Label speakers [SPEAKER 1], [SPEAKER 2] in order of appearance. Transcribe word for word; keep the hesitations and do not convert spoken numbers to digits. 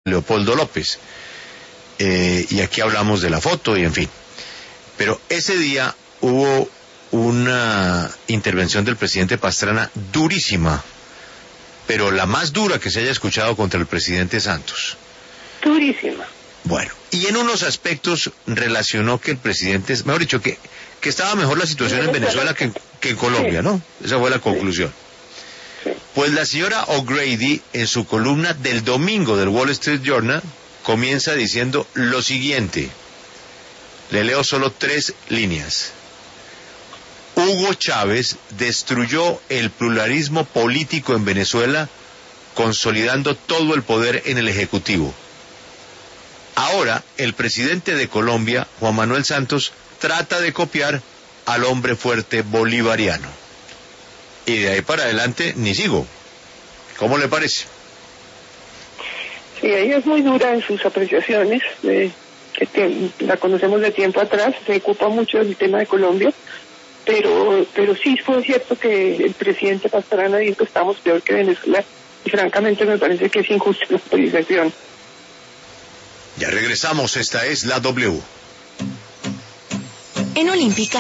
[SPEAKER 1] Leopoldo López. Eh, y aquí hablamos de la foto y en fin. Pero ese día hubo una intervención del presidente Pastrana durísima, pero la más dura que se haya escuchado contra el presidente Santos.
[SPEAKER 2] Durísima.
[SPEAKER 1] Bueno, y en unos aspectos relacionó que el presidente, mejor dicho, que, que estaba mejor la situación en Venezuela que, que en Colombia, ¿no? Esa fue la conclusión. Pues la señora O'Grady, en su columna del domingo del Wall Street Journal, comienza diciendo lo siguiente. Le leo solo tres líneas. Hugo Chávez destruyó el pluralismo político en Venezuela, consolidando todo el poder en el Ejecutivo. Ahora, el presidente de Colombia, Juan Manuel Santos, trata de copiar al hombre fuerte bolivariano. Y de ahí para adelante ni sigo. ¿Cómo le parece?
[SPEAKER 2] Sí, ella es muy dura en sus apreciaciones, eh, que te, la conocemos de tiempo atrás, se ocupa mucho del tema de Colombia, pero pero sí fue cierto que el presidente Pastrana dijo que estamos peor que Venezuela, y francamente me parece que es injusta la actualización.
[SPEAKER 1] Ya regresamos, esta es la W.
[SPEAKER 3] En Olímpica